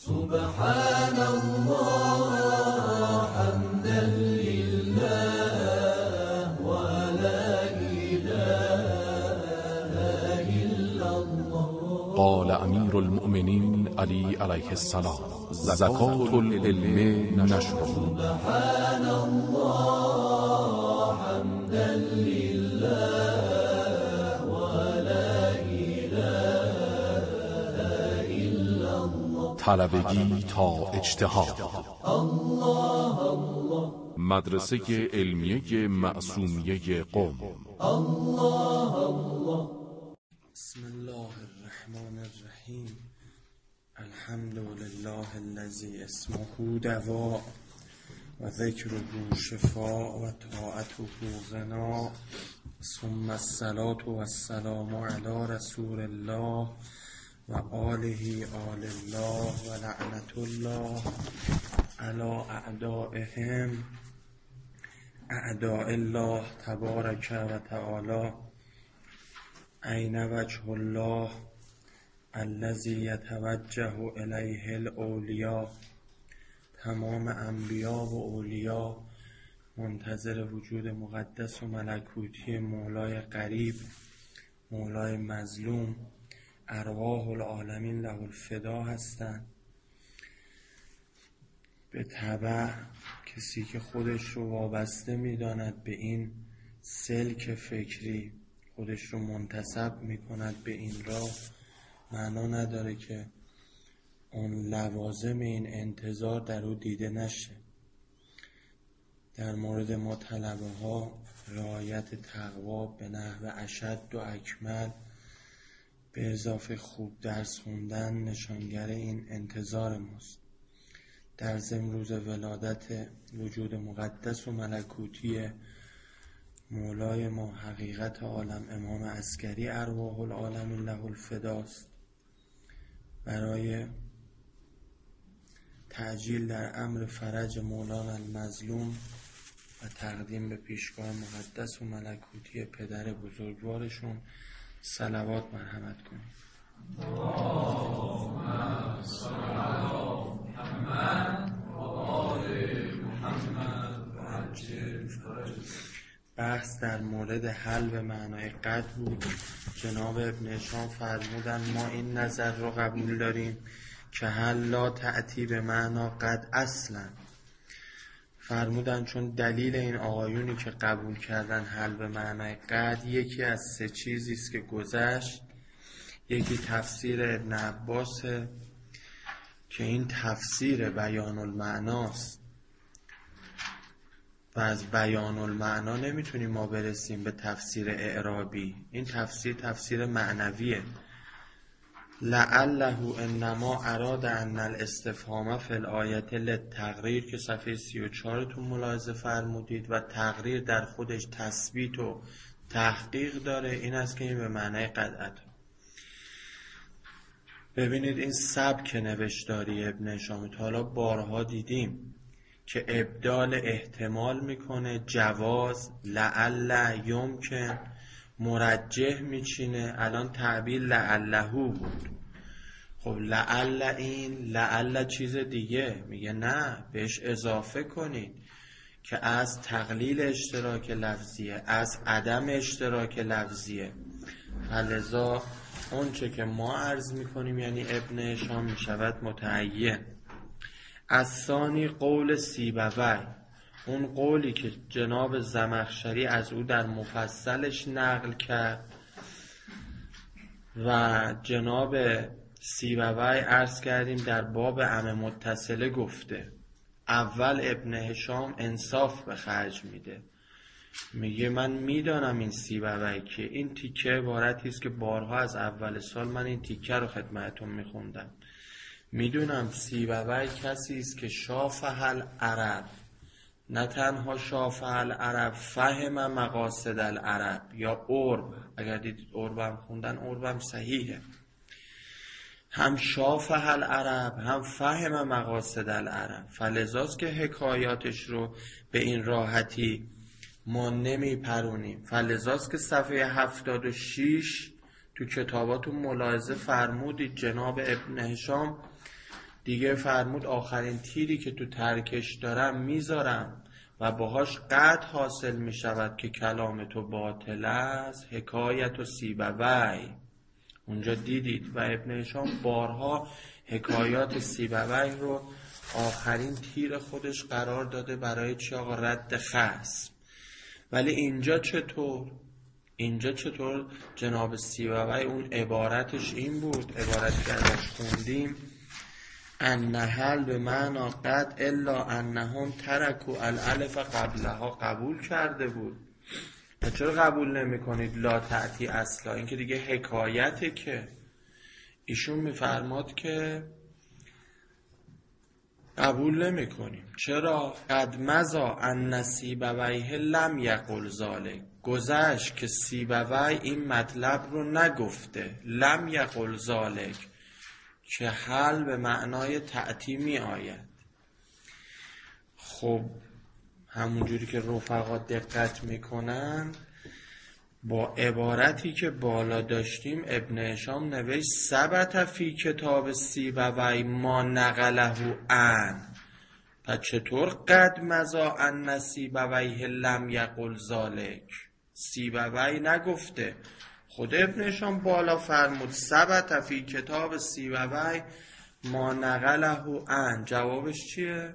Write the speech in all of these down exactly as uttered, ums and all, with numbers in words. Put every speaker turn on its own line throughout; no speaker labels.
سبحان الله حمدا لله ولا إله إلا الله.
قال امیر المؤمنین علی علیه السلام: زکات العلم نشر.
سبحان الله حمدا لله ولا إله إلا الله.
طلبگی تا اجتهاد.
الله الله.
مدرسه علمیه معصومیه قم.
الله الله.
بسم الله الرحمن الرحیم. الحمد لله الذی اسمه دواء و ذکره شفاء و طاعته غنا. ثم الصلاة و السلام علی رسول الله و آله آل الله و لعنت الله علی اعدائهم اعداء الله تبارک و تعالی. این وجه الله الذی یتوجه الیه الاولیاء. تمام انبیا و اولیا منتظر وجود مقدس و ملکوتی مولای قریب، مولای مظلوم، ارواح العالمین له الفدا هستند. به تبع کسی که خودش رو وابسته می‌داند به این سلک فکری، خودش رو منتسب می‌کند به این راه، معنا نداره که اون لوازم این انتظار در او دیده نشه. در مورد ما طلبه ها رعایت تقوا به نحو اشد و اکمل به اضافه خوب درس خوندن نشانگر این انتظار ماست. در ضمن روز ولادت وجود مقدس و ملکوتی مولای ما حقیقت عالم امام عسکری ارواح العالمین له الفداست. برای تعجیل در امر فرج مولانا المظلوم و تقدیم به پیشگاه مقدس و ملکوتی پدر بزرگوارشون صلوات مرحمت کنید.
اللهم صل علی محمد و آل محمد و عجل فرجهم.
بحث در مورد حل به معنای قد بود. جناب ابن هشام فرمودن ما این نظر رو قبول داریم که حل لا تأتی به معنا قد اصلا. فرمودن چون دلیل این آقایونی که قبول کردن حل به معنای قد یکی از سه چیزی است که گذشت. یکی تفسیر ابن عباس که این تفسیر بیان المعناست و از بیان المعنا نمیتونیم ما برسیم به تفسیر اعرابی. این تفسیر تفسیر معنویه. لعله انما اراد ان الاستفهام فی الآیه للتقریر که صفحه سی و چهار تون ملاحظه فرمودید و تقریر در خودش تثبیت و تحقیق داره. این است که این به معنای قطعت. ببینید این سبک نوشتاری ابن هشام تا حالا بارها دیدیم که ابدال احتمال میکنه، جواز، لعل، یمکن، مرجح میچینه. الان تعبیر لعلهو بود. خب لعل این، لعل چیز دیگه. میگه نه، بهش اضافه کنید که از تقلیل اشتراک لفظیه، از عدم اشتراک لفظیه. فلذا اون چه که ما عرض میکنیم یعنی ابن هشام میشود متعین. از ثانی قول سیبوی، اون قولی که جناب زمخشری از او در مفصلش نقل کرد و جناب سیبوی عرض کردیم در باب عم متصله گفته. اول ابن هشام انصاف به خرج میده، میگه من میدانم این سیبوی که این تیکه عبارتی است که بارها از اول سال من این تیکه رو خدمتتون میخوندم. میدونم سیبوی کسی است که شافه العرب، نه تنها شافه العرب، فهم مقاصد العرب یا عرب. اگر دیدید عربم خوندن، عربم صحیحه. هم شافه العرب هم فهم مقاصد العرب. فلذاست که حکایاتش رو به این راحتی ما نمی پرونیم. فلذاست که صفحه هفتاد و شش تو کتاباتون ملاحظه فرمودید جناب ابن هشام دیگه فرمود آخرین تیری که تو ترکش دارم میذارم و باهاش قطع حاصل میشود که کلام تو باطل است، حکایت و سیبوی. اونجا دیدید و ابن هشام بارها حکایات سیبوی رو آخرین تیر خودش قرار داده برای چی آقا؟ رد خصم. ولی اینجا چطور؟ اینجا چطور جناب سیبوی اون عبارتش این بود، عبارتی که ازش خوندیم، النحل به معنا قد الا انهم ترکوا الالف قبلها، قبول کرده بود. و چرا قبول نمی کنید لا تأتی اصلا؟ این که دیگه حکایته که ایشون میفرماد که قبول نمی کنیم. چرا؟ قد مزا ان سیبویه لم یقل ذالک، گذشت که سیبوی این مطلب رو نگفته. لم یقل ذالک که حل به معنای تأتی می آید. خب همونجوری که رفقا دقت میکنن با عبارتی که بالا داشتیم ابن هشام نوشت ثبت فی کتاب سیبوی ما نقله عن. پس چطور قد مزا ان سیبویه لم یقل ذالک؟ سیبوی نگفته، خود ابن هشام بالا فرمود ثبت فی کتاب سیبوی ما نقله عن. جوابش چیه؟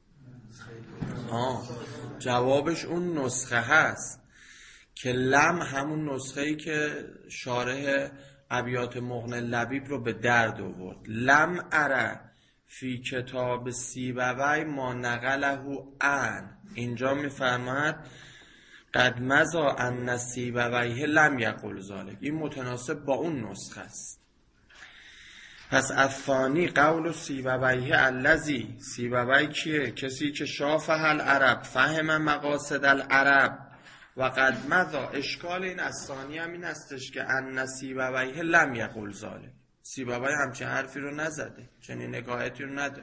آه. جوابش اون نسخه هست که لم همون نسخه ای که شارح ابیات مغنی لبیب رو به درد آورد. لم اره فی کتاب سیبوی ما نقله عن. اینجا میفرماد قد مزا ان سیبویه لم یقل ذالک. این متناسب با اون نسخه است. پس الثانی قول سیبویه الذی، سیبوی کیه؟ کسی که شافه العرب فهم مقاصد العرب. و قد مضى. اشکال این الثانی هم این استش که ان سیبویه لم یقل ذالک، سیبوی همچین حرفی رو نزده، چنین نگاهتی رو نداره.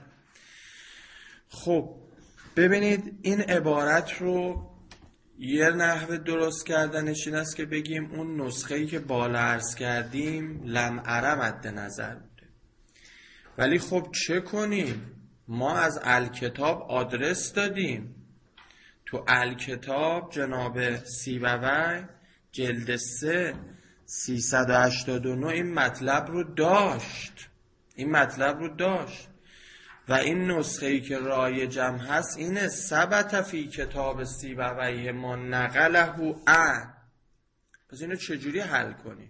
خب ببینید این عبارت رو یه نحوه درست کردنش این است که بگیم اون نسخه‌ای که بالا عرض کردیم لم اره مد نظر بوده. ولی خب چه کنیم؟ ما از الکتاب آدرس دادیم. تو الکتاب جناب سیبوی جلد سه سیصد و هشتاد و نه این مطلب رو داشت. این مطلب رو داشت و این نسخه‌ای که رایجم هست اینه ثبت فی کتاب سیبوی ما نقله عن. پس اینو چجوری حل کنیم؟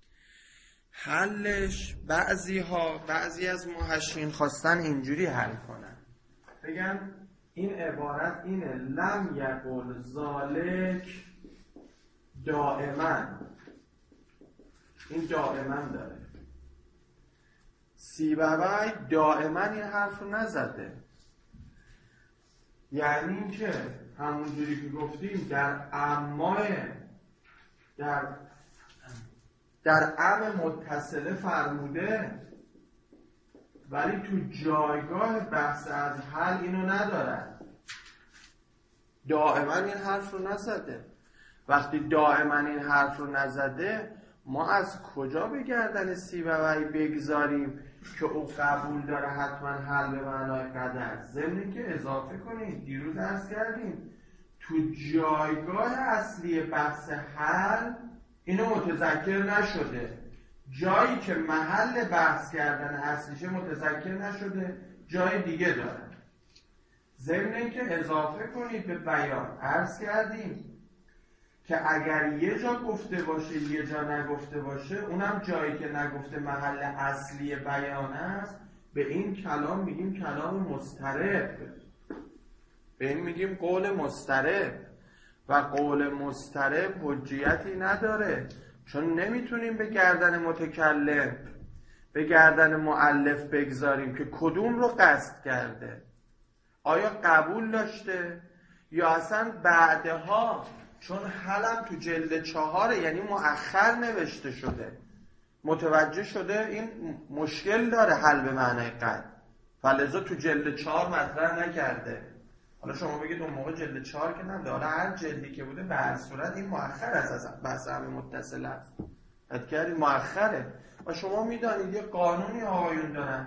حلش بعضی ها بعضی از محشین خواستن اینجوری حل کنن، بگن این عبارت اینه لم یقل ذالک دائما. این دائما داره. سیبوی دائما این حرف رو نزده. یعنی این که همونجوری که گفتیم در امای در در ام متصله فرموده ولی تو جایگاه بحث از حل اینو ندارد. دائما این حرف رو نزده. وقتی دائما این حرف رو نزده ما از کجا به گردن سیبوی بگذاریم که او قبول داره حتما حل به معنای قدر؟ ضمن که اضافه کنید دیروز عرض کردیم تو جایگاه اصلی بحث حل اینو متذکر نشده. جایی که محل بحث کردن اصلیشه متذکر نشده، جای دیگه داره. ضمن اینکه اضافه کنید به بیان عرض کردیم که اگر یه جا گفته باشه یه جا نگفته باشه، اونم جایی که نگفته محل اصلی بیان است، به این کلام میگیم کلام مضطرب، به این میگیم قول مضطرب. و قول مضطرب حجیتی نداره، چون نمیتونیم به گردن متکلم به گردن مؤلف بگذاریم که کدوم رو قصد کرده، آیا قبول داشته یا اصلا بعدها، چون حلم تو جلد چهاره یعنی مؤخر نوشته شده، متوجه شده این مشکل داره حل به معنای قد، فلذا تو جلد چهار مطرح نکرده. حالا شما بگید اون موقع جلد چهار که نمیده، حالا هر جلدی که بوده به هر صورت این مؤخر است از بحث همه متصل است، ادکاری مؤخره. و شما میدانید یه قانونی آقایون دارن،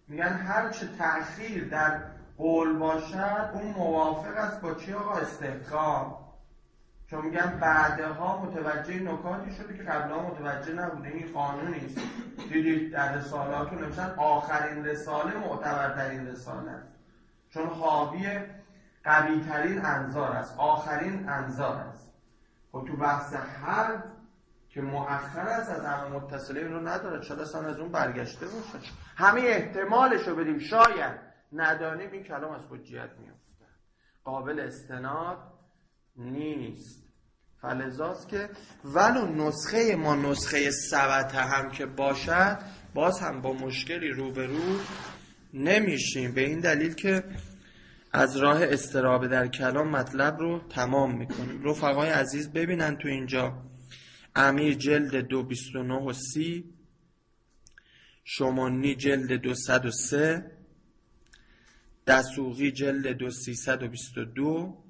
میگن هر چه تأخیر در قول باشد اون موافق است با چی آقا؟ استحکام. چون میگن بعدها متوجه نکاتی شده که قبلا متوجه نبوده. این قانونی است. دیدید در رسالاتون نوشتن آخرین رساله معتبرترین رساله است، چون حاوی قوی ترین انظار است، آخرین انظار است. خب تو بحث حل که مؤخر است از همه متصله این رو نداره، چرا اصلا از اون برگشته باشه؟ همه احتمالش رو بدیم، شاید ندانیم این کلام از حجیت میفته، قابل استناد نیست. فلذاست که ولو نسخه ما نسخه ثبت هم که باشد باز هم با مشکلی روبرو نمیشیم، به این دلیل که از راه استرابه در کلام مطلب رو تمام میکنیم. رفقای عزیز ببینن تو اینجا امیر جلد دو بیست و نه و سی، شمانی جلد دو صد و سه، دسوقی جلد دو سیصد و بیست و دو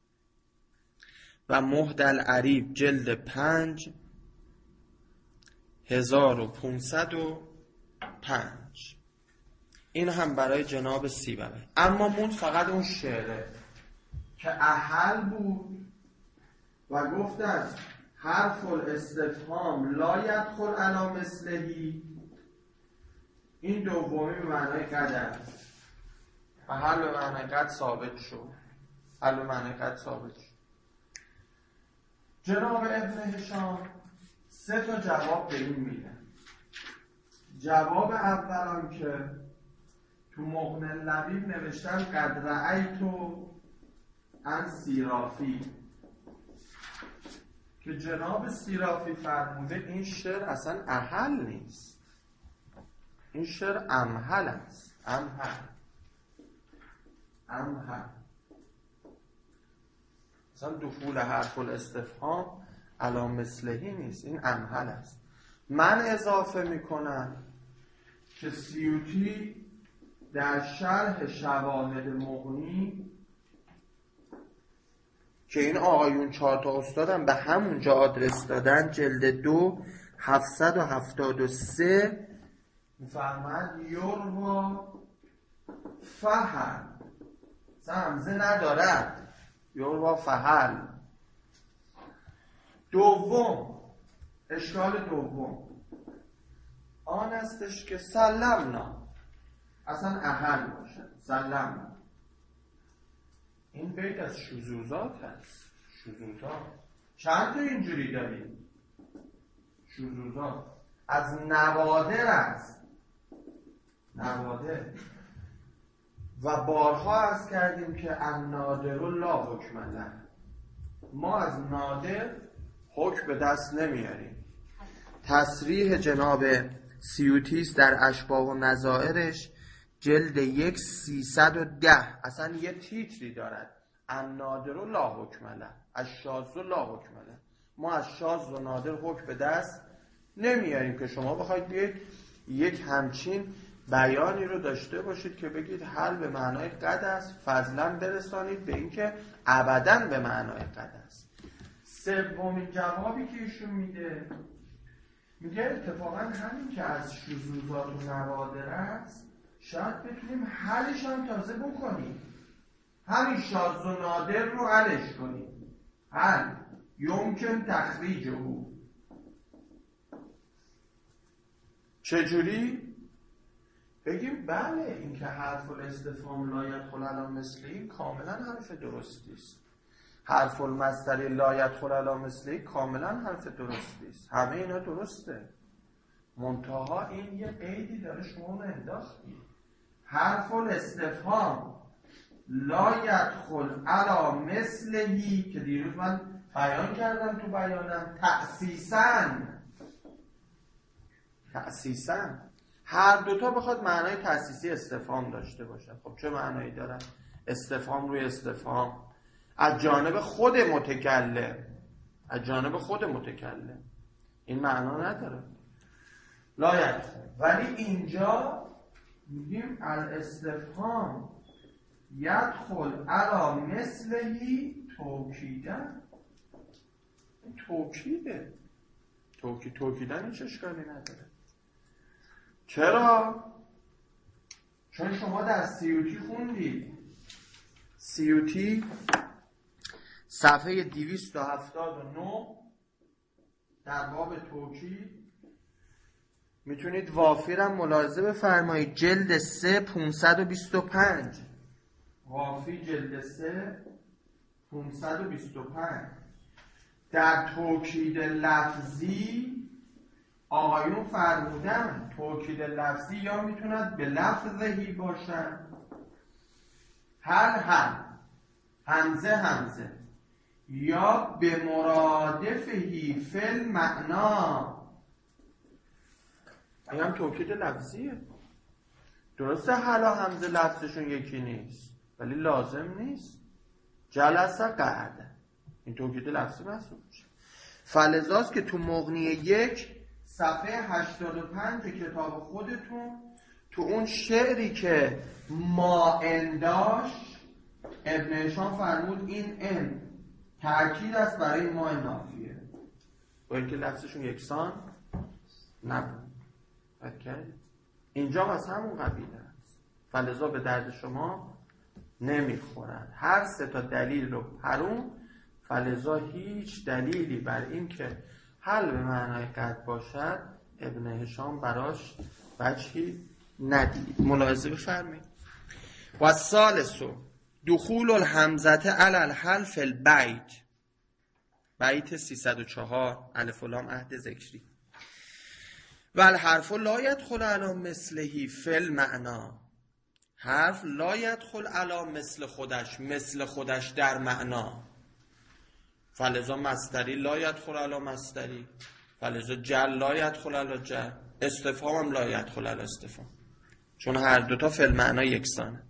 و مهد العریب جلد پنج هزار و پونصد و پنج. این هم برای جناب سیبوی. اما مون فقط اون شعره که احل بود و گفت از حرف الاستفهام لا یدخل علی مثلهی، این دومی به معنای قد است و حل به معنای قد ثابت شد. حل به معنای قد ثابت شد. جناب ابن هشام سه تا جواب به این میدن. جواب اولم که تو مغنی اللبیب نوشتن قد رأیتو عن سیرافی، که جناب سیرافی فرموده این شعر اصلا احل نیست، این شعر امهل است. امهل امهل اصلا دخول حرف الاستفهام علی مثلهی نیست، این امهل است. من اضافه میکنم که سیوطی در شرح شواهد مغنی که این آقایون چهار تا استادم به همونجا آدرس دادن، جلد دو هفتصد و هفتاد و سه میفرمد یوروا فحل، همزه ندارد، یوروا فحل. دوم، اشکال دوم آن استش که سلمنا اصلا احل باشد، سلمنا. این بیت از شذوذات هست. شذوذات چند تا اینجوری داریم؟ شذوذات از نوادر است، نوادر. و بارها عرض کردیم که النادر لا حکم له، ما از نادر حکم به دست نمیاریم. تصریح جناب سیوطی در اشباح و نظائرش جلد یک سیصد و ده اصلا یه تیتری دارد، النادر لا حکم له، الشاذ لا حکم له. ما از شاذ و نادر حکم به دست نمیاریم که شما بخواید بیاید یک همچین بیانی رو داشته باشید که بگید حل به معنای قد است، فضلا برسانید به اینکه ابداً به معنای قد است. سومین جوابی که ایشون میده، میگه اتفاقا همین که از شذوذات و نوادر است شاید بتونیم حلش هم تازه بکنیم، همین شاذ و نادر رو حلش کنیم. حل یمکن تخریجه. چجوری؟ بگیم بله این که حرف الاستفهام لا یدخل علی مثلی کاملا حرف درستی است، حرف المصدر لا یدخل علی مثلی کاملا حرف درستی است، همه اینا درسته. منتها این یه قیدی داره شما اون انداختی، حرف الاستفهام لا یدخل علی مثلی که دیروز من بیان کردم تو بیانم، تأسیساً تأسیساً هر دوتا بخواد معنای تأسیسی استفهام داشته باشه. خب چه معنایی داره؟ استفهام روی استفهام از جانب خود متکلم، از جانب خود متکلم، این معنا نداره لا یدخل. ولی اینجا میگیم الاستفهام یدخل علی مثلهی توکیدن، توکیده، توکید توکیدن هیچ اشکالی نداره. چرا؟ چون شما در سیوتی خوندید، سیوتی صفحه دویست و هفتاد و نه در باب توکید، میتونید وافیرم ملاحظه بفرمایید، جلد سه پونصد و بیست و پنج، وافی جلد سه پونصد و بیست و پنج. در توکید لفظی آقایون فرمودن توکید لفظی یا میتوند به لفظهی باشد، هل هل همزه همزه، یا به مرادفهی فل معنا. این هم توکید لفظیه. درسته حالا همزه لفظشون یکی نیست ولی لازم نیست. جلسه قعده، این توکید لفظی محسوب میشه. فلذاست که تو مغنی یک صفحه هشتاد و پنج کتاب خودتون تو اون شعری که ما ان داشت، ابن هشام فرمود این ان تأکید است برای ما نافیه، با اینکه لفظشون یکسان نبود. اینجا از همون قبیله است، فلذا به درد شما نمیخورد. هر سه تا دلیل رو پرون، فلذا هیچ دلیلی بر این که حل به معنای قد باشد ابن هشام براش وجهی ندید. ملاحظه بفرمایید. و الثالث دخول الحمزه علی الحل فی البیت، بیت سیصد و چهار، الف و لام عهد ذکری. و الحرف لا یدخل علی مثله فی المعنا، حرف لا یدخل علی مثل خودش، مثل خودش در معنا. فلذا مصدری لا یدخل علی مصدری، فلذا جل لا یدخل علی جل، استفهام هم لا یدخل علی استفهام، چون هر دوتا فی المعنا یکسانه.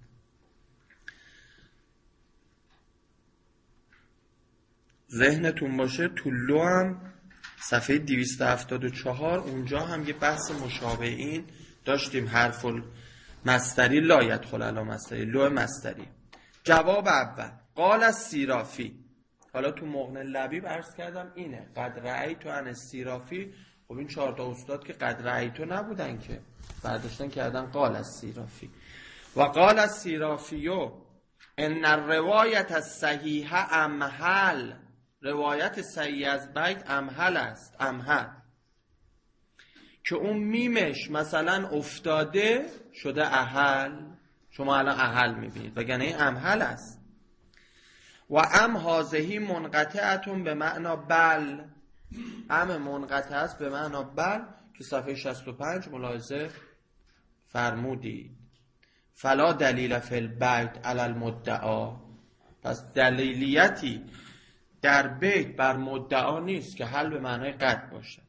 ذهنتون باشه تو لو هم صفحه دویست و هفتاد و چهار اونجا هم یه بحث مشابه این داشتیم، حرف مصدری لا یدخل علی مصدری، لو مصدری. جواب اول قال السیرافی. حالا تو مغنی لبیب عرض کردم اینه قد رأیتو عن السیرافی. خب این چهار تا استاد که قد رأیتو نبودن که، برداشتن کردن قال السیرافی. و قال السیرافیو ان الروایت الصحیحه امهل، روایت صحیح از بیت امهل است، امهل که اون میمش مثلا افتاده شده اهل، شما الان اهل میبینید وگرنه این امهل است. و ام هازهی منقطعتون به معنا بل، ام منقطع است به معنا بل که صفحه شصت و پنج ملاحظه فرمودید. فلا دلیل فی البیت علی المدعا، پس دلیلیتی در بیت بر مدعا نیست که حل به معنای قد باشد.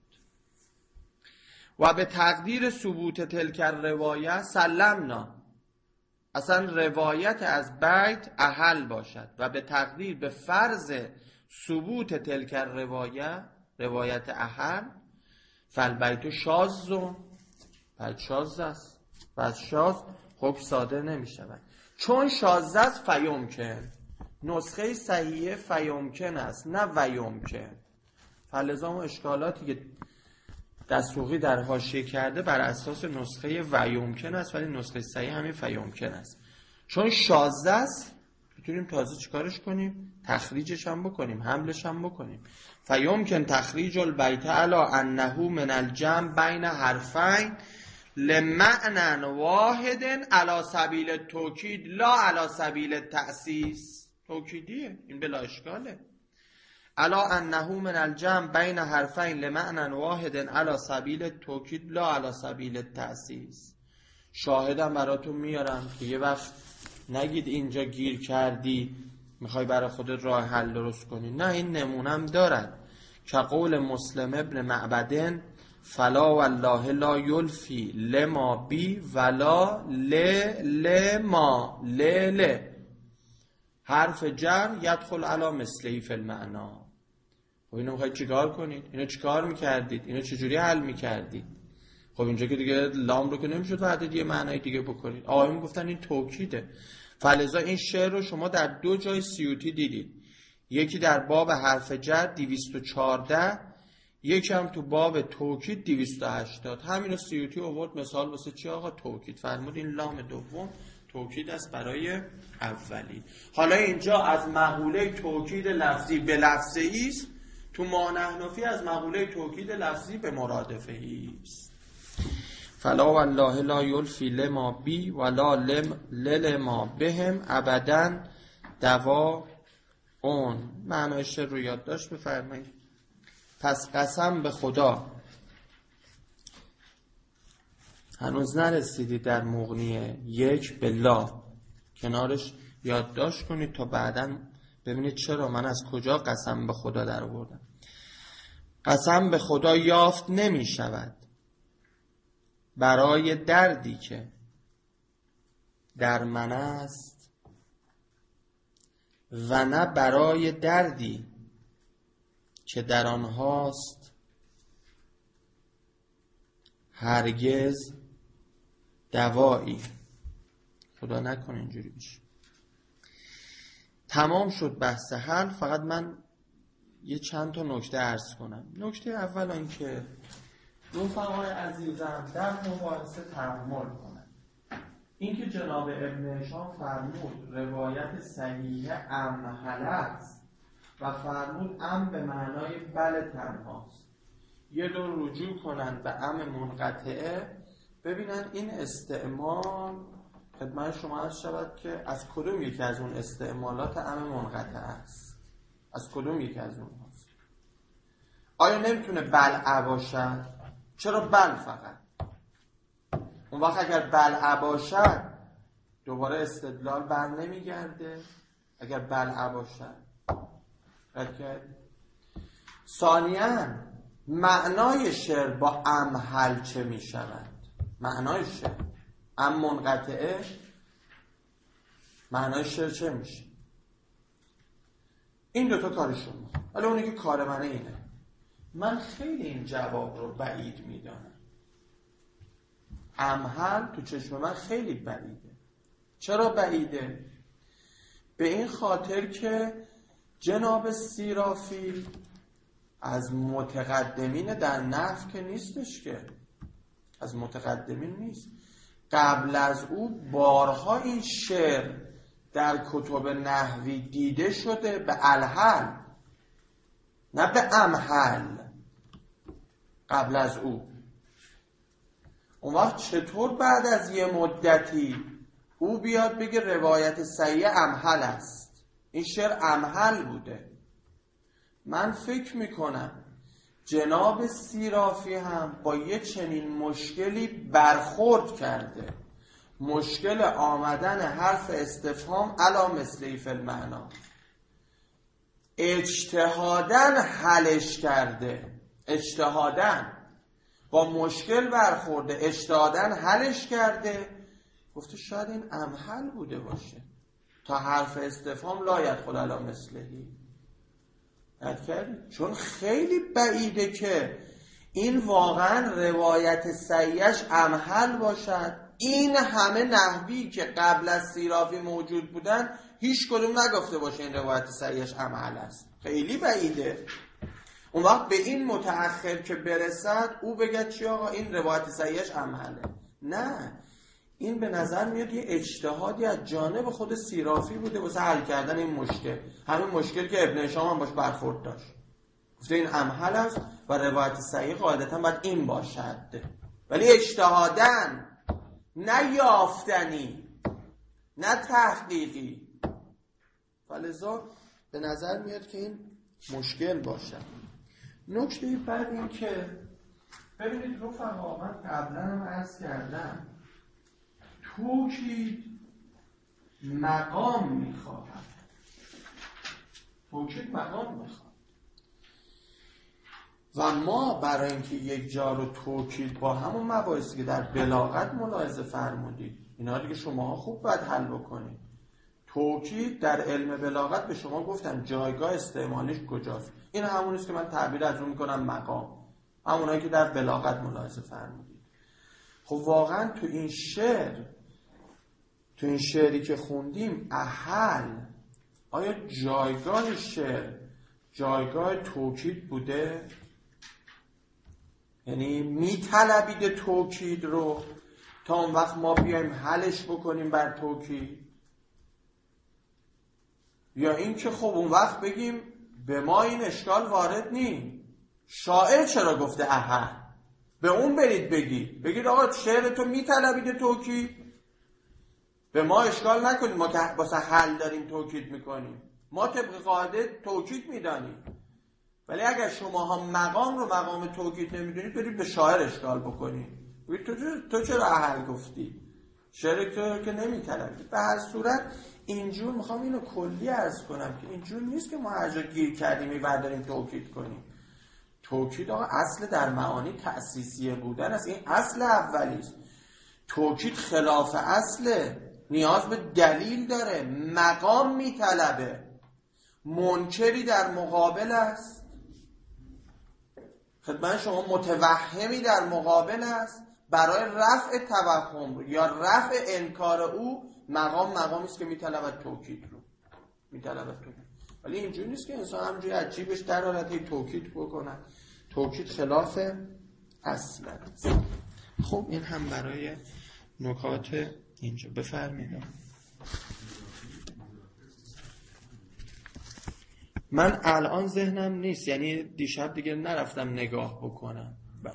و به تقدیر ثبوت تلک روایت سلمنا، اصلا روایت از بیت احل باشد و به تقدیر به فرض ثبوت تلک روایت، روایت احل، فالبیت شاذ، بعد شاذ است، بعد شاذ حکم صادر نمی شود. چون شاذ است فیمکن، نسخه صحیحه فیمکن است نه ویمکن. فلزا و اشکالاتی که دستوقی در حاشیه کرده بر اساس نسخه ویمکن است، ولی نسخه صحیح همین فیمکن است. چون شاذ است میتونیم تازه چیکارش کنیم؟ تخریجش هم بکنیم، حملش هم بکنیم. فیمکن تخریج البیت علی انه من الجمع بین حرفین لمعنى واحد علی سبیل التوکید لا علی سبیل التأسیس. توکیدیه این بلا اشکاله. علی انه من الجمع بین حرفین لمعنى واحد علی سبیل التوکید لا علی سبیل التأسیس. شاهدم براتون میارم که یه وقت نگید اینجا گیر کردی میخوای برای خودت راه حل درست کنی. نه، این نمونم دارد که قول مسلم ابن معبدن فلا والله لا یلفی لما بی ولا ل لما ل ل، حرف جر یدخل علی مثلی فی المعنا. خب اینو میخواید چیکار کنید؟ اینو چیکار میکردید؟ اینو چجوری حل میکردید؟ خب اینجا که دیگه لام رو که نمیشد وحدت یه معنای دیگه بکنید. آقایون گفتن این توکیده. فلذا این شعر رو شما در دو جای سیوطی دیدید، یکی در باب حرف جر دویست و چهارده، یکم تو باب توکید دویست و هشتاد. همین سیوطی آورد مثال واسه چی آقا؟ توکید. فرمود این لام دوم توکید است برای اولی. حالا اینجا از مقوله توکید لفظی به لفظی است، تو مانحنفی از مقوله توکید لفظی به مرادفه است. فلا والله لا یلفی لما بی ولا لم للما بهم ابدا دوا اون. معنایش رو یادداشت بفرمایید. پس قسم به خدا، هنوز نرسیدی در مغنیه یک به لا، کنارش یادداشت کنید تا بعداً ببینید چرا من از کجا قسم به خدا در آوردم. قسم به خدا یافت نمی شود برای دردی که در من است و نه برای دردی که در آنهاست هرگز دوایی. خدا نکنه اینجوری بشه. تمام شد بحث حل. فقط من یه چند تا نکته عرض کنم. نکته اول این که رفقای عزیزم در مباحثه تأمل کنن. این که جناب ابن هشام فرمود روایت صحیح امحله است و فرمود ام به معنای بله تنهاست، یه دور رجوع کنن به ام منقطعه، ببینن این استعمال خدمت شما عرض شود که از کدوم یکی از اون استعمالات ام منقطعه است، از کدوم یکی از اون هست. آیا نمیتونه بلع باشد؟ چرا بل فقط؟ اون وقت اگر بلع باشد دوباره استدلال بر نمیگرده. اگر بلع باشد ثانیاً معنای شعر با ام حل چه می شود؟ معنای شعر ام منقطعه معنای شعر چه میشه؟ این دوتا کار شما. ولی اونی که کار منه اینه. من خیلی این جواب رو بعید میدانم. ام حل تو چشم من خیلی بعیده. چرا بعیده؟ به این خاطر که جناب سیرافی از متقدمین در نحو که نیستش، که از متقدمین نیست. قبل از او بارها این شعر در کتب نحوی دیده شده به الحل، نه به امحل. قبل از او اون وقت چطور بعد از یه مدتی او بیاد بگه روایت صحیح امحل است؟ این شعر امحل بوده. من فکر میکنم جناب سیرافی هم با یه چنین مشکلی برخورد کرده. مشکل آمدن حرف استفهام علی مثلی فی المعنا، اجتهادن حلش کرده. اجتهادن با مشکل برخورده، اجتهادن حلش کرده. گفته شاید این امحل بوده باشه تا حرف استفهام لا یدخل علی مثلی. چون خیلی بعیده که این واقعا روایت صحیحش امحل باشد. این همه نحوی که قبل از سیرافی موجود بودن هیچ کدوم نگفته باشه این روایت صحیحش امحل است. خیلی بعیده. اون وقت به این متأخر که برسد او بگه چی آقا این روایت صحیحش امحله. نه، این به نظر میاد یه اجتهادی از جانب خود سیرافی بوده واسه حل کردن این مشکل. همین مشکل که ابن هشام هم باش برخورد داشت. گفته این امحل است و روایت صحیح قاعدتا باید این باشد. ولی اجتهادن، نه یافتنی، نه تحقیقی. فلذا به نظر میاد که این مشکل باشد. نکته بعد این که ببینید رفقا، من قبلا هم عرض کردم توکید مقام میخواهد. توکید مقام میخواهد و ما برای اینکه یک جا رو توکید با همون مباحثی که در بلاغت ملاحظه فرمودید، اینا دیگه شما خوب باید حل بکنید. توکید در علم بلاغت به شما گفتم جایگاه استعمالش کجاست. این همونیست که من تعبیر از اون میکنم مقام، همونایی که در بلاغت ملاحظه فرمودید. خب واقعا تو این شعر، تو این شعری که خوندیم احل، آیا جایگاه شعر جایگاه توکید بوده؟ یعنی میطلبید توکید رو تا اون وقت ما بیایم حلش بکنیم بر توکید، یا این که خب اون وقت بگیم به ما این اشکال وارد نی، شاعر چرا گفته احد، به اون برید بگید بگید آقا شعر تو میطلبید توکید، به ما اشکال نکنید، ما که واسه حل داریم توکید میکنیم، ما طبق قاعده توکید میدانیم. ولی اگر شما ها مقام رو مقام توکید نمیدونید برید به شاعر اشکال بکنید، تو تو چرا احل گفتی، شعر تو که نمیطلبید. به هر صورت اینجور میخوام اینو کلی عرض کنم که اینجور نیست که ما هر جا گیر کردیم میبرداریم توکید کنیم. توکید آقا اصل در معانی تأسیسیه بودن است، این اصل اولیست. توکید خلاف اصله، نیاز به دلیل داره، مقام میطلبه، منکری در مقابل است، خدمت شما متوهمی در مقابل است، برای رفع توهم یا رفع انکار او مقام مقامی است که میطلبد توکید رو میطلبد توکید. ولی اینجوری نیست که انسان همونجوری عجیبش در حالت توکید بکنه. توکید خلاف اصل است. خب این هم برای نکات اینجا. بفرمایید. من الان ذهنم نیست، یعنی دیشب دیگه نرفتم نگاه بکنم. بله.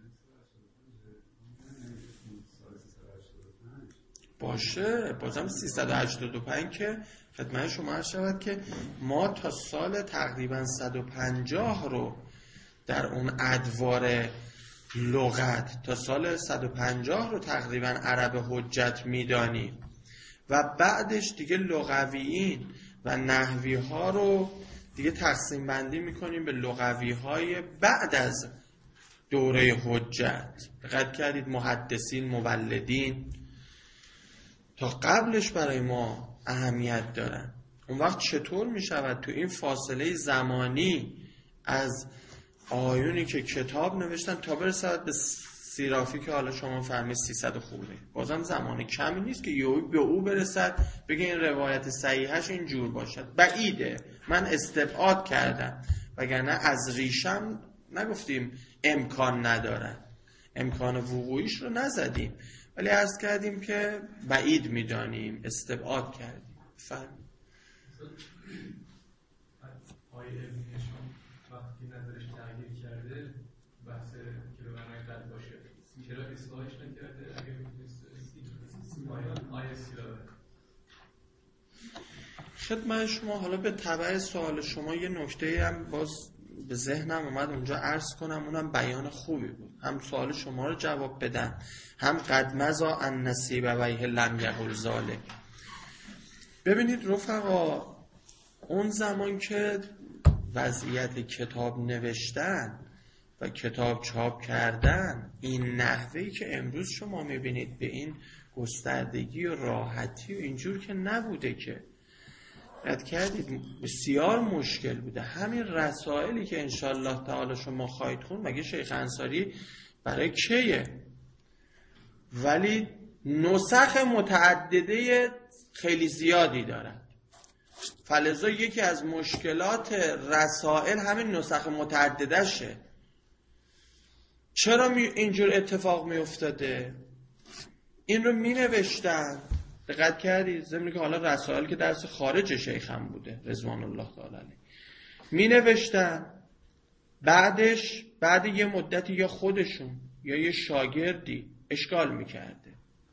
باشه بازم سیصد و هشتاد و پنج که خدمت شما عرض شود که ما تا سال تقریبا صد و پنجاه رو در اون ادوار لغت تا سال صد و پنجاه رو تقریبا عرب حجت میدانیم و بعدش دیگه لغویین و نحوی ها رو دیگه تقسیم بندی میکنیم به لغوی های بعد از دوره حجت. دقت کردید محدثین، مولدین تا قبلش برای ما اهمیت دارن. اون وقت چطور میشود تو این فاصله زمانی از آیونی که کتاب نوشتن تا برسد به سیرافی که حالا شما فرمید سیصد خورده، بازم زمان کمی نیست که یهو به او برسد بگه این روایت صحیحش اینجور باشد. بعیده، من استبعاد کردم، وگرنه از ریشم نگفتیم امکان ندارن، امکان وقوعیش رو نزدیم، ولی عرض کردیم که بعید میدانیم، استبعاد کردیم. فهم
آیه ابن هشام وقتی نظرش تغییر کرده بحث که به معنای قد باشه چرا اصلاحش نکرده؟ اگر آیه سیلابه
خدمت شما حالا به تبع سوال شما یه نکته هم باز به ذهنم اومد اونجا عرض کنم، اونم بیان خوبی بود، هم سوال شما رو جواب بدم، هم قد مضی ان نصیب ویه لم یقل ذلک. ببینید رفقا، اون زمان که وضعیت کتاب نوشتن و کتاب چاپ کردن این نحوهی که امروز شما میبینید به این گستردگی و راحتی و اینجور که نبوده، که رد کردید بسیار مشکل بوده. همین رسائلی که انشالله تعالی شما خواهید خوند، مگه شیخ انصاری برای کیه؟ ولی نسخ متعدده خیلی زیادی دارن. فلذا یکی از مشکلات رسائل همین نسخ متعدده شه. چرا اینجور اتفاق می افتاده؟ این رو می نوشتن، دقت کردید؟ ضمن که حالا رسائل که درس خارج شیخ هم بوده رضوان الله تعالی علیه، می نوشتن، بعدش بعد یه مدتی یا خودشون یا یه شاگردی اشکال می کرده،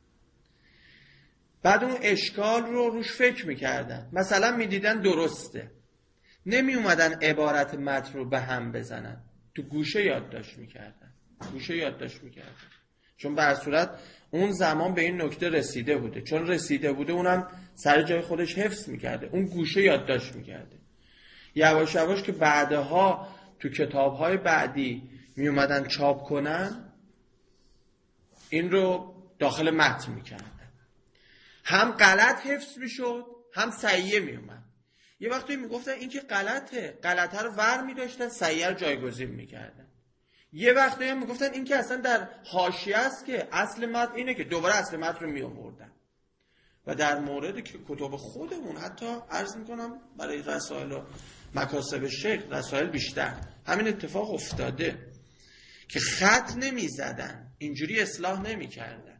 بعد اون اشکال رو روش فکر میکردن، مثلا میدیدن درسته، نمی اومدن عبارت متن رو به هم بزنن، تو گوشه یادداشت میکردن، گوشه یادداشت میکردن، چون به هر صورت اون زمان به این نکته رسیده بوده، چون رسیده بوده اونم سر جای خودش حفظ میکرده، اون گوشه یادداشت میکرده. یواش یواش که بعدها تو کتابهای بعدی می اومدن چاپ کنن، این رو داخل متن میکردن، هم غلط حفظ میشد هم صحیح میومد. یه وقتی میگفتن این که غلطه، غلطه رو ور میداشتن، صحیح رو جایگزین میکردن. یه وقتی میگفتن این که اصلا در حاشیه است که اصل متن اینه، که دوباره اصل متن رو میآوردن. و در مورد که کتاب خودمون حتی عرض میکنم برای رسائل و مکاسب شیخ، رسائل بیشتر همین اتفاق افتاده که خط نمی زدن، اینجوری اصلاح نمی کردن.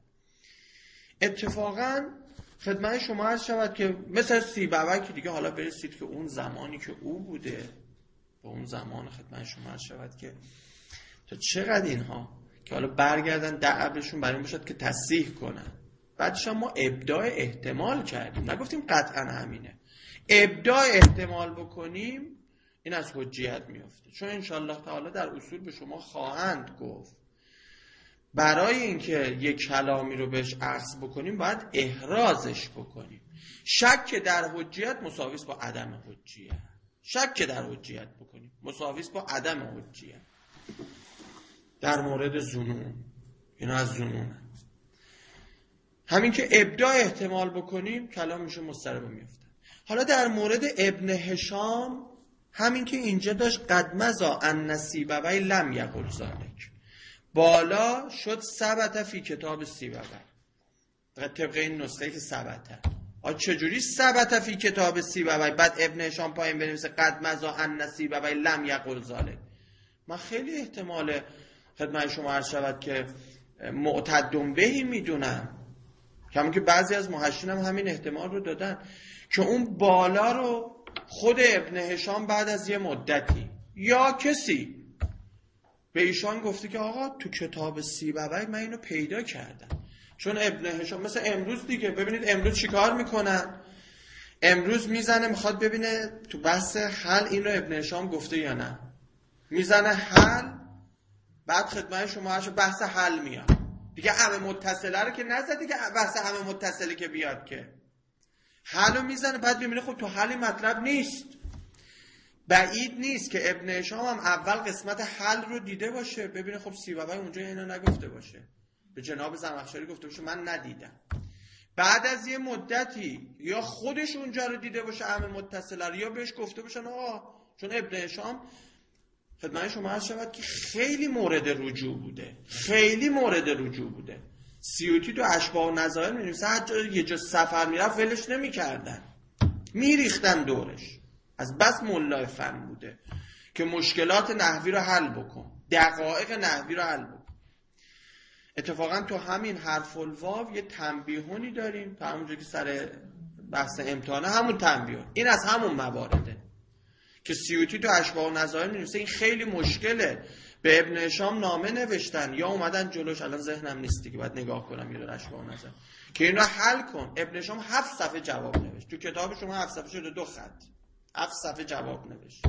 اتفاقا خدمت شما عرض شود که مثل سیبوی که دیگه حالا برسید که اون زمانی که او بوده، به اون زمان خدمت شما عرض شود که تا چقدر اینها که حالا برگردن دعوشون برای این باشد که تصحیح کنن. بعدش ما ابداع احتمال کردیم، نگفتیم قطعا همینه، ابداع احتمال بکنیم این از حجیت میفته. چون انشالله تعالی در اصول به شما خواهند گفت برای اینکه یک کلامی رو بهش عکس بکنیم باید احرازش بکنیم. شک در حجیت مساوی است با عدم حجیت. شک در حجیت بکنیم مساوی است با عدم حجیت. در مورد ظنون، اینا از ظنون، همین که ابداع احتمال بکنیم کلام میشه مضطرب میفته. حالا در مورد ابن هشام همین که اینجا داشت قد مضی ان سیبوی لم یقل ذلک، بالا شد ثبت فی کتاب سیبوی، طبق این نسخه که ثبته. آ چجوری ثبت فی کتاب سیبوی بعد ابن هشام پایین بنویسه قد مضی ان سیبوی لم یقل ذلک؟ من خیلی احتمال خدمت شما عرض شود که معتدم بهی میدونم، کما که بعضی از محشین هم همین احتمال رو دادن که اون بالا رو خود ابن هشام بعد از یه مدتی یا کسی به ایشان گفته که آقا تو کتاب سیبوی من اینو پیدا کردم. چون ابن هشام مثل امروز دیگه، ببینید امروز چیکار میکنن، امروز میزنه میخواد ببینه تو بحث حل این رو ابن هشام گفته یا نه، میزنه حل، بعد خدمت شما هرچه بحث حل میاد دیگه، همه متصله رو که نزدی که بحث همه متصله که بیاد که حل رو میزنه، بعد میبینه خب تو حلی مطلب نیست. بعید نیست که ابن هشام هم اول قسمت حل رو دیده باشه، ببینه خب سیبوی اونجا اینا نگفته باشه، به جناب زمخشری گفته باشه من ندیدم، بعد از یه مدتی یا خودش اونجا رو دیده باشه همه متصله رو، یا بهش گفته باشن آقا، چون ابن هشام خدمت شما عرض شود که خیلی مورد رجوع بوده، خیلی مورد رجوع بوده. سیوطی تو اشباح و نظائر می‌نویسه هر جا یه جا سفر میرفت ولش نمی‌کردن، میریختن دورش، از بس مولای فن بوده که مشکلات نحوی رو حل بکن، دقایق نحوی رو حل بکن. اتفاقا تو همین حرف الواو یه تنبیهونی داریم، تا همونجا که سر بحث امتحانه همون تنبیه، این از همون موارده که سیوطی تو اشباح و نظائر می‌نویسه این خیلی مشکله، به ابن هشام نامه نوشتن یا اومدن جلوش، الان ذهنم نیست دیگه باید نگاه کنم یه دور اشباح و نظائر که این رو حل کن. ابن هشام هفت صفحه جواب نوشت، تو کتاب شما هفت صفحه شده دو خط، هفت صفحه جواب نوشت.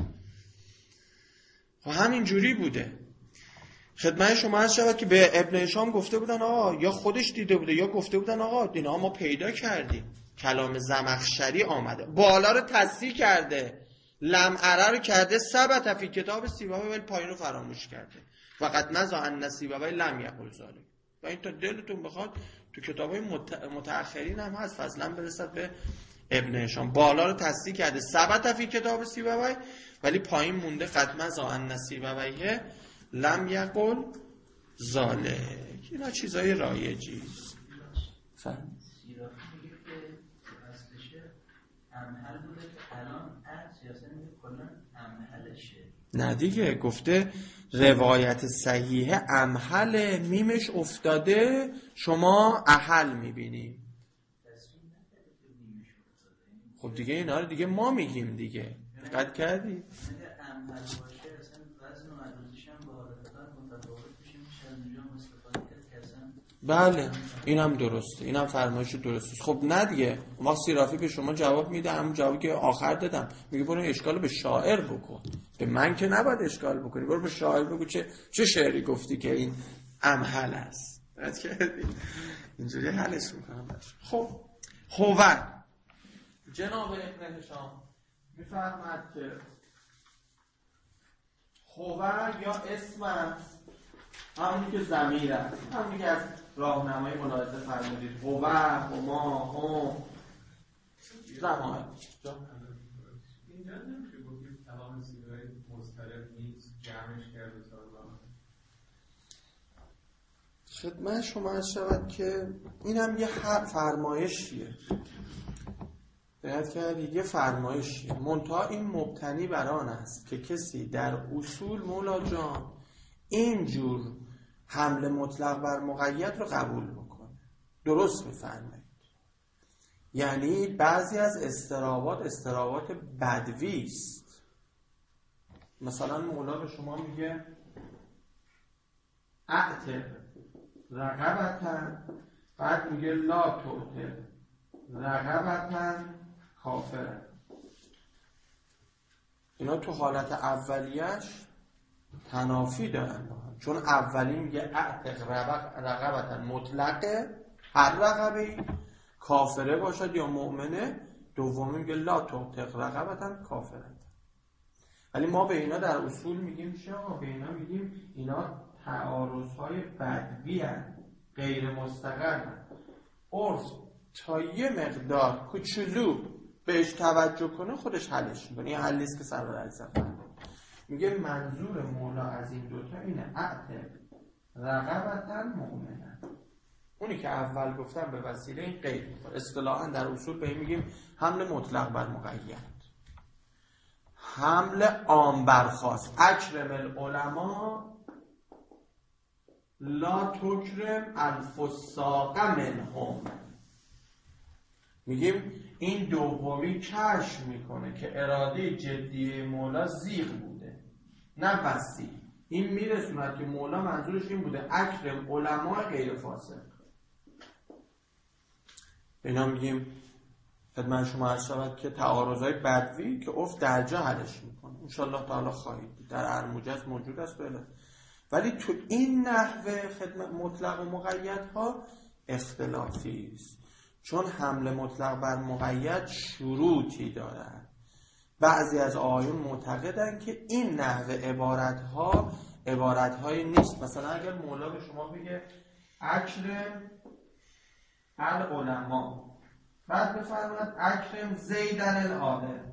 و همین جوری بوده. خدمت شما عرض شود که به ابن هشام گفته بودن آقا، یا خودش دیده بوده یا گفته بودن آقا اینا ما پیدا کردیم، کلام زمخشری آمده بالا رو تصحیح کرده، لمعره رو کرده، ثبت فی کتاب سیبوی، ولی پایین رو فراموش کرده، فقط مضی ان سیبوی لم یقل ذلک. و این تا دلتون بخواد تو کتاب‌های متأخرین هم هست، فضلا برسد به ابن هشام، بالا رو تصحیح کرده ثبت فی کتاب سیبوی، ولی پایین مونده قد مضی ان سیبوی لم یقل ذلک. اینا چیزای رایجی است. فهم
امحل بوده که الان از سیاست میگه کلن امحلشه.
نه دیگه، گفته روایت صحیح امحل میمش افتاده شما احل میبینی. خب دیگه اینا رو دیگه ما میگیم دیگه، دقت کردی؟
اگه امحل باشه اصلا وزن و عروضیش هم با حالت قد متفاوت میشه، میشه از اونجا هم استفاده کرد که اصلا
بله اینم درسته، اینم فرمایش درسته. خب نه دیگه، ما سیرافی به شما جواب میده، همون جوابی که آخر دادم، میگه برو اشکال به شاعر بکن، به من که نباید اشکال بکنی، برو به شاعر بگو چه چه شعری گفتی که این امحل است. اینجوری حلش میکنم. خب هوور جناب ابن هشام میفرماد که هوور یا اسم است، همونی که ضمیر است، همونی که از راهنمای ملاحظه فرمودید، هوور، هما، هم، زمان.
اینجا نمیشه گفتید تمام سیغه‌های مضطرب نیست، جمعش کرده سازمان.
خدمت شما عرض شود که اینم یه فرمایشیه، دقت کردید، یه فرمایشیه، منتها این مبتنی بر آن است که کسی در اصول مولا جان اینجور حمل مطلق بر مقید رو قبول بکنه. درست میفرمایید. یعنی بعضی از استرابات استرابات بدوی است. مثلا مولا به شما میگه اعتق رقبتن، بعد میگه لا تعتق رقبتن کافرن. اینا تو حالت اولیش تنافی دارن، چون اولی میگه اعتق رقبتن مطلقه، هر رقبه‌ای کافره باشد یا مؤمنه. دومی میگه لا تعتق رقبتن کافرن. ولی ما به اینا در اصول میگیم چه؟ به اینا میگیم اینا تعارض‌های بدوی هستند، غیر مستقر. عرف تا یه مقدار کوچولو بهش توجه کنه خودش حلش میکنه. این حلی است که سرور علیزم میگه منظور مولا از این دوتا اینه اعتق رقبتن مؤمنن. اونی که اول گفتم به وسیله این قید میکنه. اصطلاحا در اصول به این میگیم حمل مطلق بر مقید، حمل عام بر خاص. اکرم العلماء لا تکرم الفساق منهم. میگیم این دومی کشف میکنه که اراده جدی مولا زیغ بوده نه وسیع. این میرسوند که مولا منظورش این بوده اکرم علماء غیر فاسق. اینا میگیم خدمت شما عرض شود که تعارضای بدوی که افت در جا حلش میکنه. انشاءالله تعالی خواهید دید در ارموجز موجود است بله. ولی تو این نحوه خدمت مطلق و مقید ها اختلافی است، چون حمل مطلق بر مقید شروطی دارد. بعضی از آیون معتقدند که این نحوه عبارت ها عبارت های نیست. مثلا اگر مولا به شما بگه اکرم العلماء، بعد بفرماید اکرم زیدن العالم،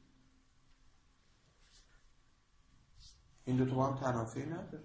این دو تا با هم تنافی نداره.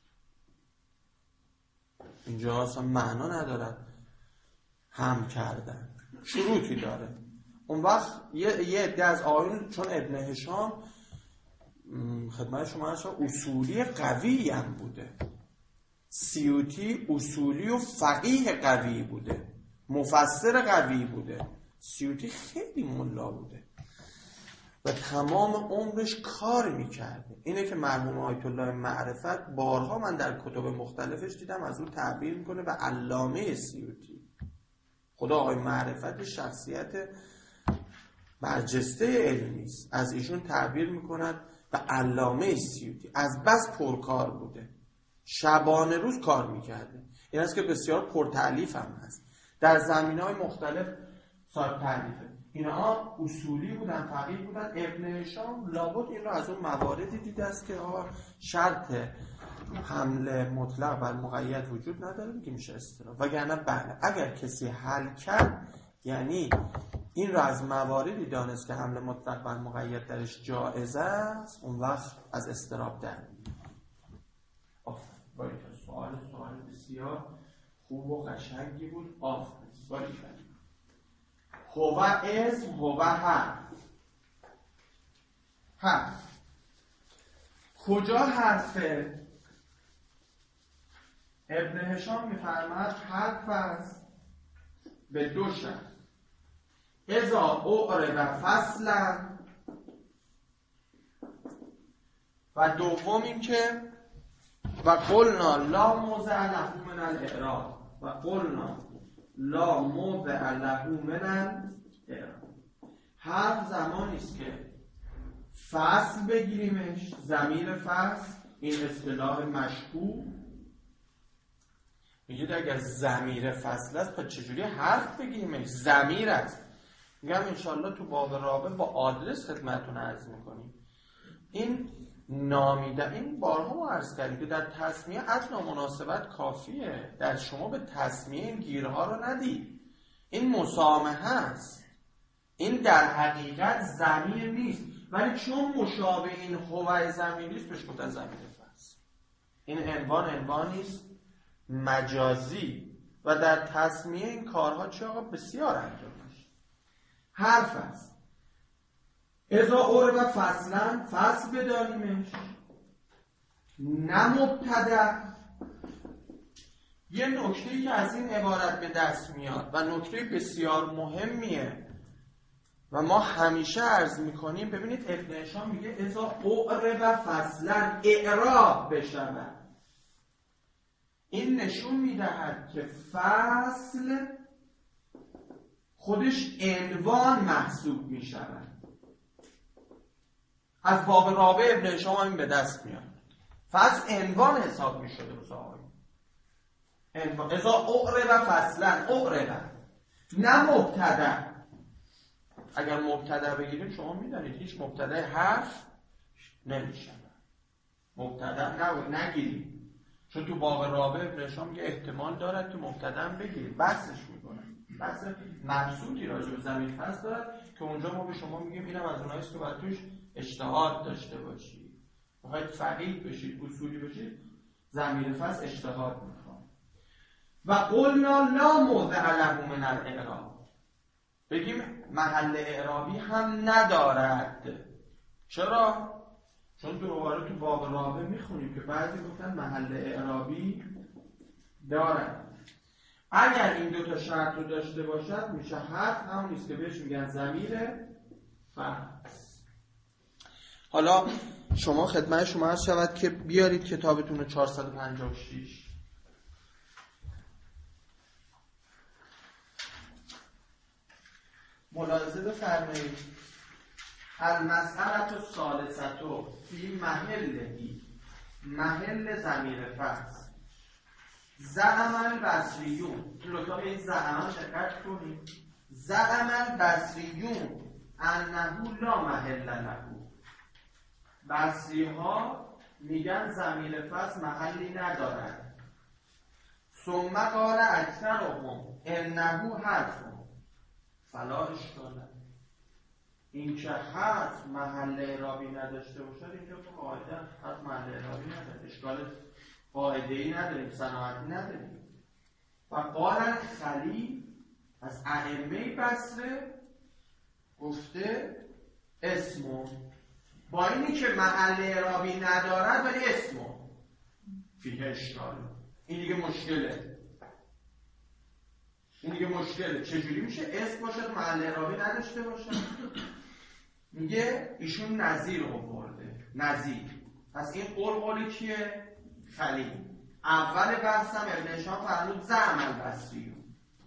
اینجا اصلا معنا ندارد هم کردن، شروطی داره. اون وقت یه یه عده از آیون چون ابن هشام خدمت شما هست اصولی قوی هم بوده، سیوطی اصولی و فقیه قوی بوده، مفسر قوی بوده. سیوطی خیلی ملا بوده و تمام عمرش کار میکرده. اینه که مرحوم آیت الله معرفت بارها من در کتب مختلفش دیدم از اون تعبیر میکنه و علامه سیوطی. خدا آقای معرفت شخصیت برجسته علمی است، از ایشون تعبیر میکنن و علامه سیوطی. از بس پرکار بوده، شبانه روز کار میکرده. این است که بسیار پرتعلیف هم هست، در زمینه‌های مختلف صاحب تعلیفه. اینا اصولی بودن، فقیه بودن. ابن هشام لابد این را از اون مواردی دیده است که شرط حمل مطلق بر مقید وجود نداره میگه میشه استراب. وگرنه بله اگر کسی حل کرد یعنی این را از مواردی دانست که حمل مطلق بر مقید درش جایز است، اون وقت از استراب در میاد. آفرین، سوال سوال بسیار خوب و قشنگی بود. آفرین، سوالی کردیم. هو اسم هو حرف. حرف کجا حرفه؟ ابن هشام میفرماید حرف است به دو شرط. اذا اعرب فصلا، و دوم این که و قلنا لا موضع له من الاعراب، و قلنا لا موضع له من الاعراب. حرف زمانی است که فصل بگیریمش، ضمیر فصل، این اصطلاح مشهور. میگید اگر ضمیر فصل است پس چجوری حرف بگیریمش؟ ضمیر است. میگم انشالله تو باب رابع با آدرس خدمتتون عرض میکنیم. این نامیده، این بارها ما عرض کردیم که در تسمیه ادنا مناسبت کافیه. در شما به تسمیه این گیرها رو ندید. این مسامحه است، این در حقیقت ضمیر نیست، ولی چون مشابه این هو ضمیر نیست بهش گفتن ضمیر فصل. این عنوان عنوانی است مجازی و در تسمیه این کارها چه آقا بسیار انجام میشه. حرف است اذا اعرب فصلا، فصل بداریمش. نه مبتدأ. یه نکته‌ای که از این عبارت به دست میاد و نکته بسیار مهمیه و ما همیشه عرض میکنیم، ببینید ابن هشام میگه اذا اعرب فصلا اعراب بشود. این نشون میدهد که فصل خودش عنوان محسوب میشود. از باب رابع ابن هشام این به دست میاد. فصل عنوان حساب میشده روز آقای عنوان. اذا اعرب فصلا اعرب، نه مبتدأ. اگر مبتدأ بگیریم شما میدونید هیچ مبتدأ حرف نمیشه. مبتدأ نه نگیریم، چون تو باب رابع ابن هشام میگه احتمال دارد تو مبتدأ بگیریم. بحثش میکنه، بحث مبسوطی راجع به ضمیر فصل دارد که اونجا ما به شما میگیم اینم از اونایی است که باید توش اجتهاد داشته باشید. میخواید فقیه بشید، اصولی بشید، ضمیر فصل اجتهاد میخواد. و قلنا لا موضع له من الاعراب، بگیم محل اعرابی هم ندارد. چرا؟ چون دوباره تو باب رابع میخونیم که بعضی گفتن محل اعرابی دارد. اگر این دو تا شرط رو داشته باشد میشه حرف همون نیست که بهش میگن ضمیر فصل. حالا شما خدمت شما عرض شود که بیارید کتابتون رو چهارصد و پنجاه و شش. ملاحظه بفرمایید. المسئله الثالثه فی محلهی، محل ضمیر فصل. زعم البصریون، تو لطفا به این زعم شرکت کنید. زعم البصریون انه لا محل له. بصری ها میگن ضمیر فصل محلی ندارد. ثم قال اکثرهم انه حرف فلا اشکال. این که حرف محل اعرابی نداشته باشد، اینجا تو قاعده حرف محل اعرابی نداره، اشکال قاعده‌ای نداریم، صناعتی نداریم. و قال خلیل از ائمه بصره گفته اسمو، با اینی که محل اعرابی ندارد ولی اسمو فیه اشکال. این دیگه مشکله، این دیگه مشکله. چجوری میشه اسم باشد محل اعرابی نداشته باشه؟ میگه ایشون نظیر آورده، نظیر. پس این قول قولی کیه؟ خلیل. اول بحثم ابن هشام فرمود زعم البصریون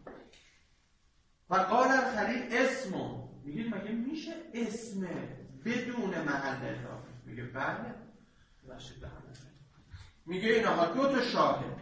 و قال الخلیل اسمو. میگه مگه میشه اسم بدون محل اعرابی؟ میگه بله. میگه اینها دو تا شاهد،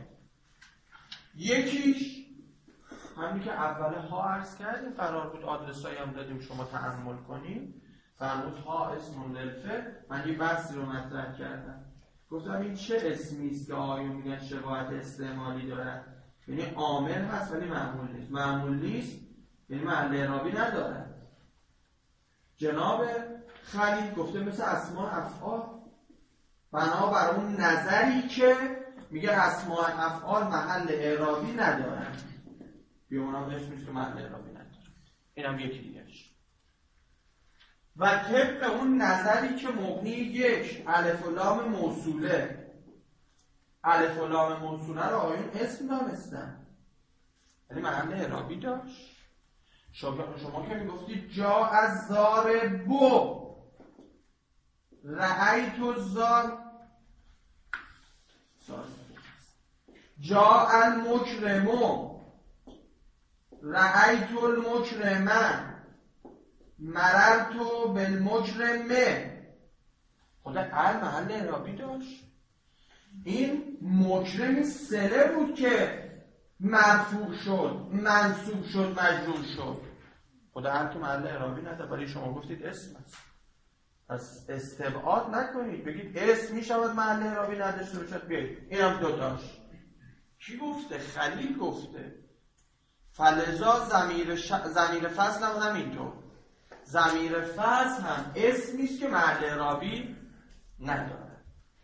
یکیش همین که اول ها عرض کردیم، قرار بود آدرسایی هم دادیم شما تأمل کنیم. فرمود ها اسم للفعل. من یه بحثی رو مطرح کردم، گفتم این چه اسمی است که آیون میگن شباهت استعمالی دارد؟ یعنی عامل هست ولی معمول نیست. معمول نیست یعنی محل اعرابی ندارد. جناب خلیل گفته مثل اسماء افعال، بنابر اون نظری که میگه اسماء افعال محل اعرابی ندارد، بیا اونم اسمیست که محل اعرابی نداره. اینم یکی دیگهش. و طبق اون نظری که مبنی یک الف و لام موصوله، الف و لام موصوله رو آیون اسم دانستن یعنی محل اعرابی داشت. شما, شما که میگفتید جا از زار بو رأیت الزار، جا المکرمو رأیت المکرمن مررتو بالمکرمه. خدا ال محل اعرابی داشت. این مکرم سره بود که مرفوع شد، منصوب شد، مجرور شد. خدا ال تو محل اعرابی نداره، ولی شما گفتید اسم است. پس استبعاد نکنید بگید اسم میشود محل اعرابی نداشته باشد. بیایید اینم دو تاش. کی گفته؟ خلیل گفته. فلذا ضمیر ش... ضمیر فصل هم همینطور. ضمیر فصل هم اسمی است که محل اعرابی نداره.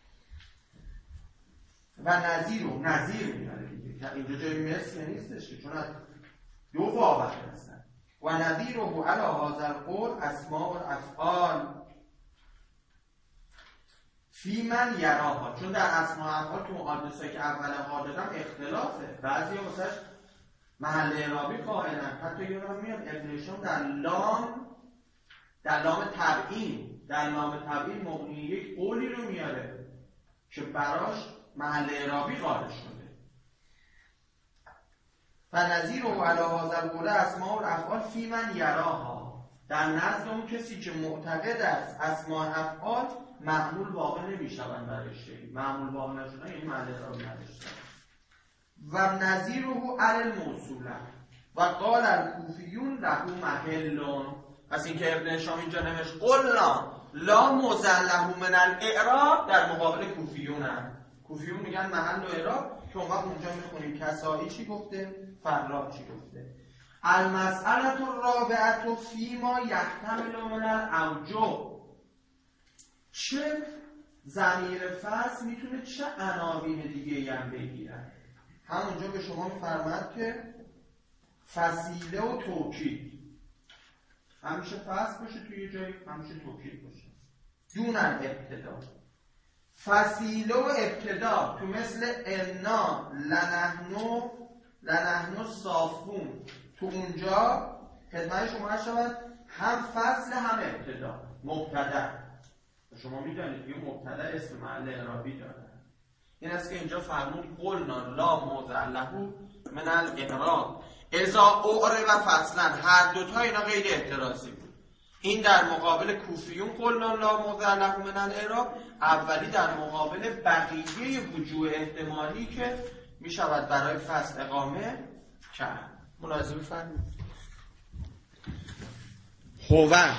و نظیر رو نظیر میاره دیگه. اینجا جای مثل نیستش که چون دو واو هستن. و نظیر رو علی هذا القول اسماء الافعال فی من یراها، چون در اسماء افعال تو آدرسایی که اول ها دادم اختلافه، بعضی ها واسهش محل اعرابی قائلن. حتی یادم میاد ابن هشام در لام در لام تبعین در لام تبعین مغنی یک قولی رو میاره که براش محل اعرابی قائل شده. فنظیر و علی هذا القول اسماء الافعال فی من یراها، در نزد اون کسی که معتقد است اسماء افعال معمول واقع نمیشوند برای شیء، معمول واقع نشدن یعنی محل اعرابی نداشتن. و نظیره علی الموصوله و قال الکوفیون له محلون. پس این که ابن هشام اینجا نوشت قلنا لا موضع له من الاعراب، در مقابل کوفیون هم. کوفیون میگن محل و اعراب، که اون وقت اونجا میخونیم کسایی چی گفته، فراد چی گفته. المسئله الرابعه فیما یحتمل من الاوجه، چه ضمیر فصل میتونه چه عناوین دیگه هم بگیره. همونجا به شما میفرماد که فصیله و توکید همیشه فصل باشه توی جایی، همیشه توکید باشه. دون ابتدا فصیله و ابتدا تو مثل انا لنحنو لنحنو صافون، تو اونجا خدمت شما هست شود هم فصل هم ابتدا مبتدا. شما میدونید یه مبتدا اسم محل اعرابی داره. این است که اینجا فرمود قلنا لا موضع له من الاعراب اذا اعرب فصلا، هر دوتا اینا غیر اعتراضی بود. این در مقابل کوفیون قلنا لا موضع له من الاعراب، اولی در مقابل بقیه وجوه احتمالی که می شود برای فصل اقامه کرد. ملاحظه بفرمایید. هو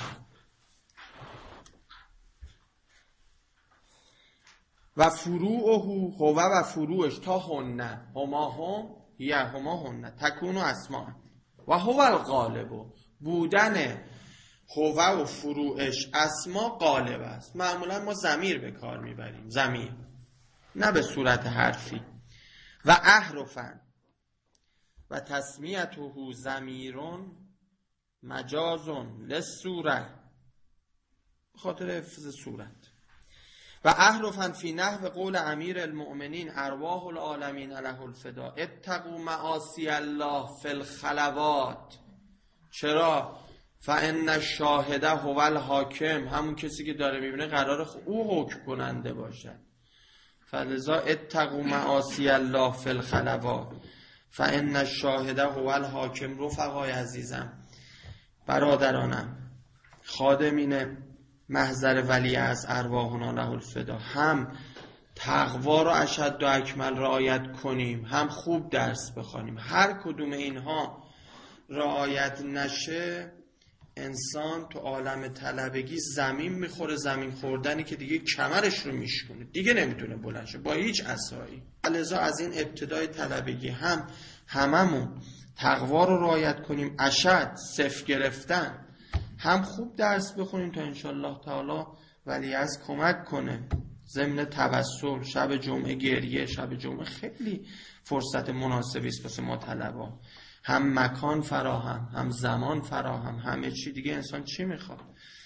و فروعه، هو و فروعش تا هنه هما هم یا هما هنه تکون و اسماء و هو الغالب، بودن هو و فروعش اسما غالب است. معمولا ما ضمیر به کار میبریم، ضمیر نه به صورت حرفی. و احرفن و تسمیته ضمیرون مجازون للصوره، به خاطر حفظ صورت. و احرفن فی نحو قول امیر المؤمنین ارواح العالمین له الفدا اتقوا معاصی الله فی الخلوات. چرا؟ فان الشاهد هو الحاکم، همون کسی که داره میبینه قراره او حکم کننده باشد. فلذا اتقوا معاصی الله فی الخلوات فان الشاهد هو الحاکم. رفقای عزیزم، برادرانم، خادمین محضر ولی از ارواحنا له الفدا، هم تقوا رو اشد و اکمل رعایت کنیم، هم خوب درس بخوانیم. هر کدوم اینها رعایت نشه انسان تو عالم طلبگی زمین میخوره، زمین خوردنی که دیگه کمرش رو میشکنه، دیگه نمیتونه بلند شه با هیچ عصایی. لذا از این ابتدای طلبگی هم هممون تقوا رو رعایت کنیم، اشد صفر گرفتن، هم خوب درس بخونیم تا انشالله تعالی ولی از کمک کنه. ضمن توسل، شب جمعه گریه، شب جمعه خیلی فرصت مناسبی است واسه ما طلبا. هم مکان فراهم، هم زمان فراهم، همه چی دیگه. انسان چی میخواد؟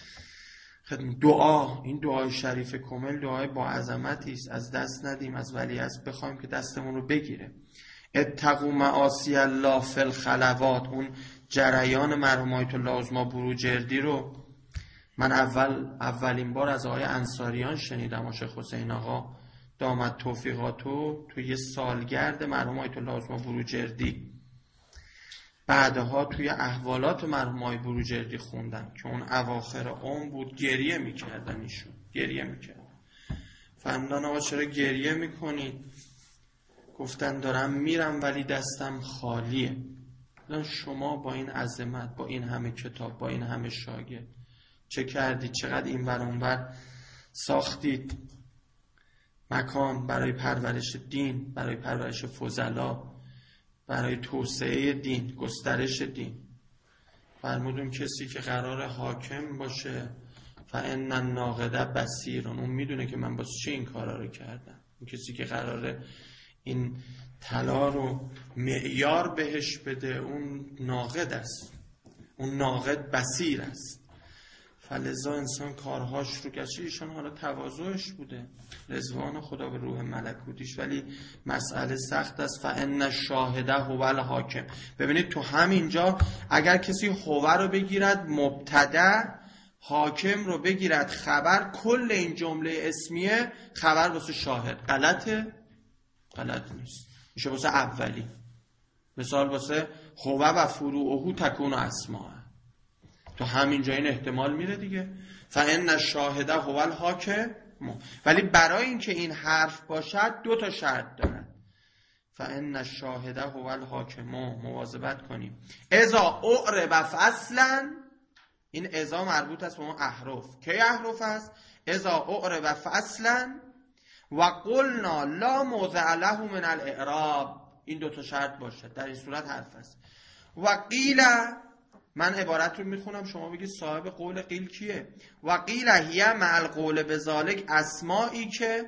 دعا، این دعای شریف کامل دعای با عظمتی است، از دست ندیم، از ولی از بخوایم که دستمون رو بگیره. اتقوا معاصی الله فی الخلوات، اون جریان مرحوم آیت الله عظما بروجردی رو من اول اولین بار از آقای انصاریان شنیدم. شیخ حسین آقا دامت توفیقاتو تو یه سالگرد مرحوم آیت الله عظما بروجردی، بعدها توی احوالات مرحوم آیت بروجردی خوندم که اون اواخر عمر بود، گریه میکردن ایشون، گریه میکردن. فرمودن آقا چرا گریه میکنید؟ گفتن دارم میرم ولی دستم خالیه. شما با این عظمت، با این همه کتاب، با این همه شاگرد چه کردید؟ چقدر این ور اون ور ساختید مکان برای پرورش دین، برای پرورش فضلا، برای توسعه دین، گسترش دین. فرمودون کسی که قرار حاکم باشه فان الناقد بصیر، اون میدونه که من واسه چی این کارا رو کردم. اون کسی که قراره این طلا رو معیار بهش بده اون ناقد است، اون ناقد بصیر است. فلذا انسان کارهاش رو گشه. ایشان حالا تواضعش بوده، رضوان خدا به روح ملکوتیش، ولی مسئله سخت است. فان الشاهده هو الحاکم. ببینید تو همینجا اگر کسی هو رو بگیرد مبتدا، حاکم رو بگیرد خبر، کل این جمله اسمیه خبر واسه شاهد. غلطه؟ غلط نیست، میشه واسه اولی. مثال واسه هو و فروعه تکون اسماء، تو همینجا این احتمال میره دیگه. فان الشاهده هو الحاکم. ولی برای اینکه این حرف باشد دو تا شرط دارد. فان الشاهده هو الحاکم، مواظبت کنیم. اذا اعرب فاصلا، این اذا مربوط است به اون احرف. کی احرف است؟ اذا اعرب فاصلا و قلنا لا موضع له من الاعراب. این دو تا شرط باشد، در این صورت حرف است. و قیل، من عبارت رو میخونم شما بگید صاحب قول قیل کیه. و قیل هی مع القول بذالک اسمایی که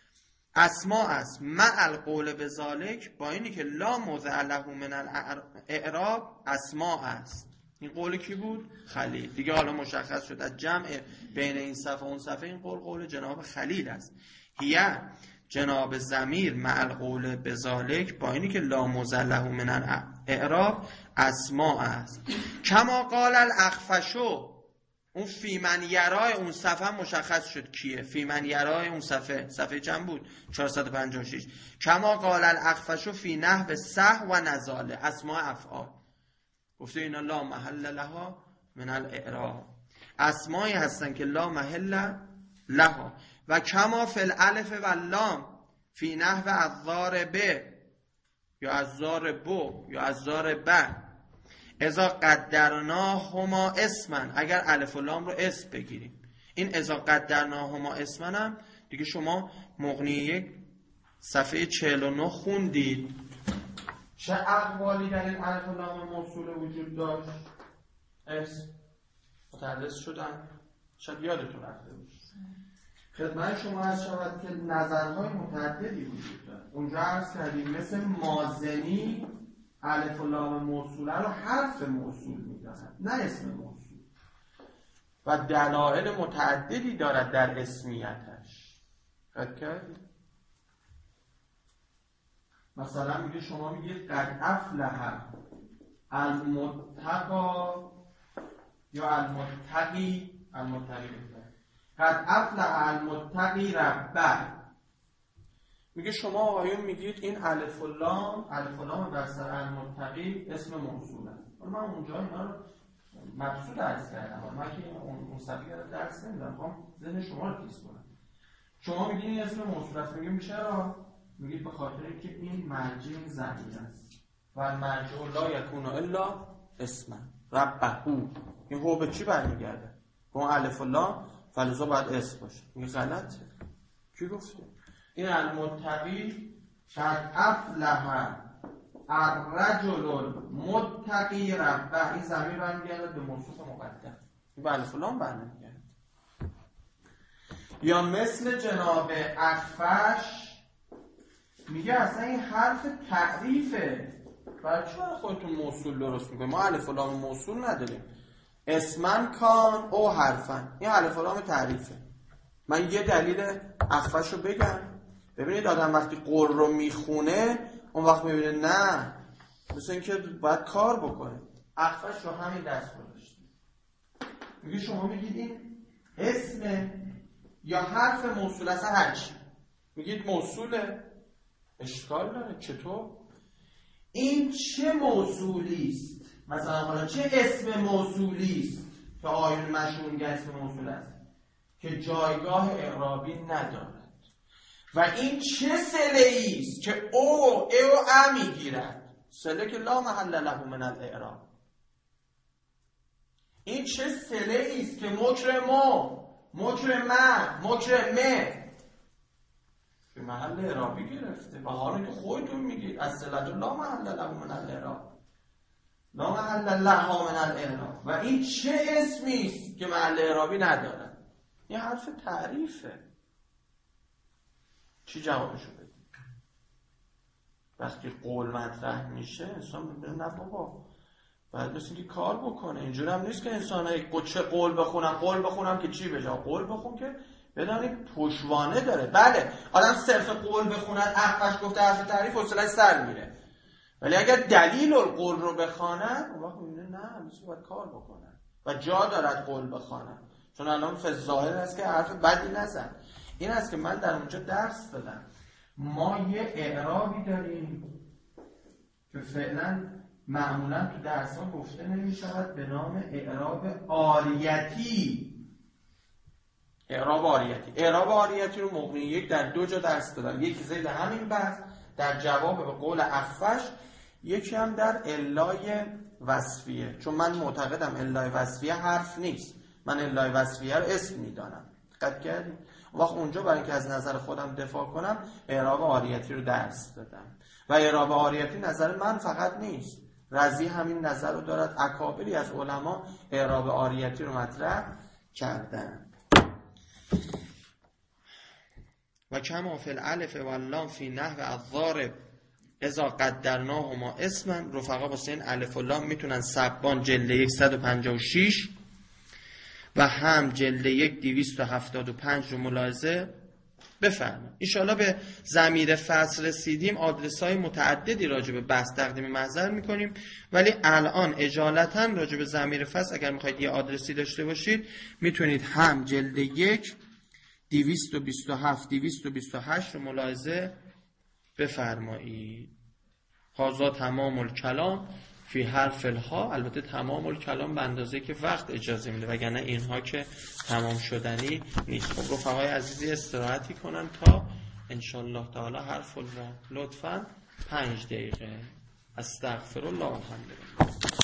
اسما است، مع القول بذالک با اینی که لا موضع له من الاعراب اسما است. این قول کی بود؟ خلیل. دیگه حالا مشخص شد از جمع بین این صفحه و اون صفحه این قول قول جناب خلیل است. هی جناب ضمیر مع القول بذالک با اینی که لا موضع له من الاعراب اسما است. کما قال الاخفشو، اون فی من یرای اون صفحه مشخص شد کیه. فی من یرای اون صفحه صفحه چند بود؟ چهارصد و پنجاه و شش. کما قال الاخفشو فی نحو صح و نزاله اسماء افعال، گفته اینا لا محل لها من الاعراب، اسمایی هستن که لا محل لها. و کما فی الالف و اللام فی نحو الضارب یا الضارب یا الضارب، اذا قدرناهما اسمن، اگر الف و لام رو اسم بگیریم. این اذا قدرناهما اسمن هم دیگه شما مغنی یک صفحه چهل و نه خوندید. چه اقوالی در این الف و لام موصول وجود داشت؟ اسم متحدث شدن، شاید یادتون رفته باشه. خدمت شما عرض شود که نظرهای متعددی وجود داره. اونجا عرض کردیم مثل مازنی الف و لام موصوله رو حرف موصول می‌داند، نه اسم موصول، و دلایل متعددی دارد در اسمیتش. قد کردید؟ مثلا میگه شما میگید قد افلح المتقی یا المتقی، المتقی قد افلح المتقی ربه. میگه شما آقایون میگید این الف و لام، الف و لام در سر المتقی اسم موصول است. من اونجا اینا رو مقصود عرض کردم، من که اون مصطفی رو درس نمیدم، میخوام ذهن شما رو تیز کنم. شما میگید این اسم موصول است، میگیم چرا؟ میگید به خاطر اینکه این مرجع ضمیر است و مرجع لا یکون الا اسما ربه. این هو به چی برمیگرده؟ به اون الف و لام، فلزا باید اسم باشه. این غلطه. کی گفته؟ این المتقی قد افلح الرجل المتقی ربه، این ضمیر برمیگرده به موصوف مقدم، این به الف و لام برمیگرده. یا مثل جناب اخفش میگه اصلا این حرف تعریفه، برای چی برای خودتون موصول درست میکنه؟ ما الف و لام موصول نداریم. اسمن کان او حرفن، این الف و لام تعریفه. من یه دلیل اخفش رو بگم. ببینید آدم وقتی قول رو میخونه اون وقت میبینه نه، مثل این که باید کار بکنه. اخفش رو همین دست گذاشته، میگه شما میگید این اسم یا حرف موصول اصلا هرچی میگید موصوله، اشکال داره. چطور؟ این چه موصولی است؟ مثلا حالا چه اسم موصولی است که آیون مشهور میگه اسم موصول است که جایگاه اعرابی ندارد؟ و این چه صله است که او او ا میگیرد؟ صله که لا محل له من الاعراب. این چه صله است که مکرمو، مکرمه، مکرمه به محل اعرابی گرفته، و حالا که خودتون میگید از صله لا محل له من الاعراب، لا محل له من الاعراب. و این چه اسمی است که محل اعرابی ندارد؟ این حرف تعریفه. چی جوابشو بدیم؟ وقتی قول مطرح میشه انسان میگه نه بابا باید مثل که کار بکنه. اینجور هم نیست که انسان های چه قول بخونم قول بخونم که چی بشه. قول بخون که بدانید پشوانه داره. بله آدم صرف قول بخوند اخفش گفته حرف تعریف حوصله‌اش سر میره، ولی اگر دلیل القول رو بخواند اون وقت میبینه نه مثل باید کار بکنه و جا دارد قول بخواند، چون الان فی ظاهر است که حرف بدی نزن. این است که من در اونجا درس دادم. ما یه اعرابی داریم که فعلا معمولا تو درس ها گفته نمی شود به نام اعراب آریتی. اعراب آریتی اعراب آریتی رو موقع یک در دو جا درس دادم، یکی زید همین بحث در جواب به قول اخفش، یکی هم در علای وصفیه، چون من معتقدم علای وصفیه حرف نیست، من علای وصفیه رو اسم میدانم. دقت کردید؟ وقت اونجا برای اینکه از نظر خودم دفاع کنم اعراب آریتی رو درس دادم و اعراب آریتی نظر من فقط نیست، رضی همین نظر رو دارد، اکابری از علما اعراب آریتی رو مطرح کردن. و کما فی الالف و اللام فی نحو الضارب اذا قدرناهما اسما. رفقا واسه این الف و لام میتونن سبان جلد صد و پنجاه و شش و هم جلد یک دویست و هفتاد و پنج رو ملاحظه بفرمایید. ان شاءالله به ضمیر فصل رسیدیم، آدرس های متعددی راجع به بحث تقدیم محضر میکنیم، ولی الان اجالتا راجع به ضمیر فصل اگر میخواید یه آدرسی داشته باشید میتونید هم جلد یک دویست و بیست و هفت دویست و بیست و هشت رو ملاحظه بفرمایید. هذا تمام الکلام فی حرف الها. البته تمام الکلام به اندازه که وقت اجازه میده، وگرنه اینها که تمام شدنی نیست. خب رفقای عزیزی استراحتی کنن تا انشالله تعالی حرف الها. لطفاً پنج دقیقه. استغفر الله الحمدلله.